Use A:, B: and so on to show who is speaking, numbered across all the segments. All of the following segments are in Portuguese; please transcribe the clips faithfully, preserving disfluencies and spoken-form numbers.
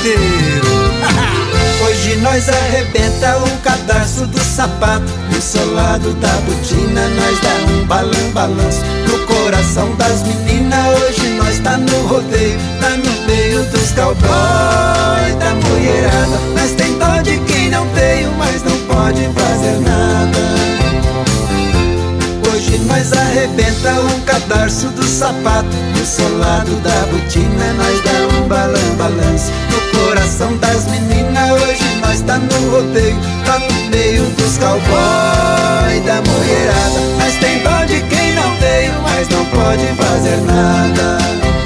A: inteiro.
B: Hoje nós arrebenta o cadarço do sapato, no solado da botina nós dá um balan balanço. No coração das meninas hoje nós tá no rodeio, tá no meio dos cowboys, da mulherada. Nós tem dó de quem não veio, mas não pode fazer nada. Hoje nós arrebenta o cadarço do sapato, no solado da botina nós dá um balan balanço. No coração das meninas hoje nós tá no rodeio, tá no meio dos cowboys, da mulherada. Nós tem dó de quem não veio, mas não pode fazer nada.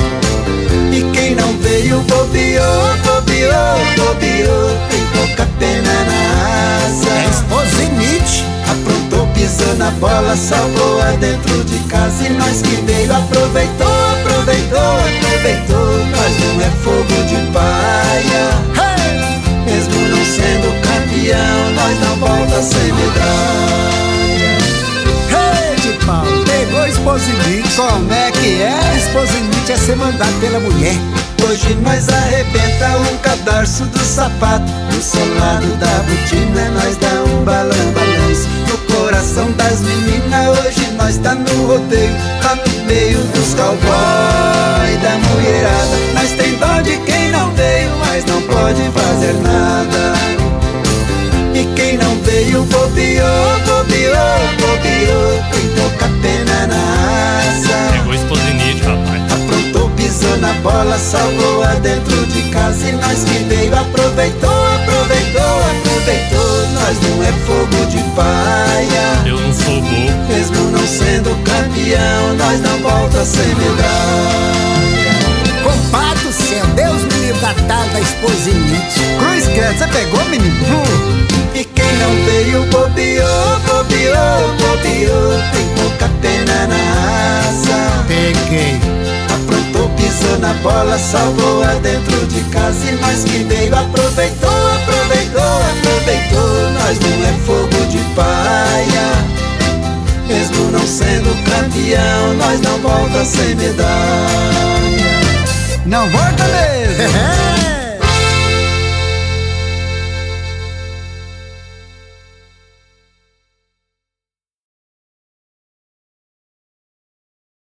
B: E quem não veio bobeou, bobeou, bobeou, tem pouca pena na raça.
A: É Exposinite.
B: Aprontou, pisou na bola, salvou a dentro de casa. E nós que veio aproveitou, aproveitou, aproveitou. Nós não é fogo de paia,
A: Hey!
B: mesmo não sendo campeão, nós não volta sem medalha.
A: Hey, de pau, pegou Exposinite.
B: Como é que é?
A: Exposinite é ser mandado pela mulher.
B: Hoje nós arrebenta um cadarço do sapato, no solado da botina nós dá um balan balanço. No coração das meninas hoje nós tá no rodeio, tá no meio dos cowboys, da mulherada. Nós tem dó de quem não veio, mas não pode fazer nada. E quem não veio bobeou, bobeou, bobeou, tem pouca pena na raça.
C: Pegou Exposinite, rapaz.
B: Aprontou, pisou na bola, salvou a dentro de casa. E nós que veio aproveitou, aproveitou, aproveitou. Nós não é fogo de paia,
C: Eu não sou bobo.
B: mesmo não sendo campeão, nós não volta sem medalha.
A: Compadre do céu, Deus me livre da tal da Exposinite.
B: Cruz credo, você pegou, menino? Hum. E quem não veio bobeou, bobeou, bobeou, tem pouca pena na raça.
A: Peguei.
B: Aprontou, pisou na bola, salvou a dentro de casa. E nós que veio aproveitou, aproveitou, aproveitou. Nós não é fogo de paia, mesmo não sendo campeão, nós não volta sem medalha.
A: Não volta mesmo.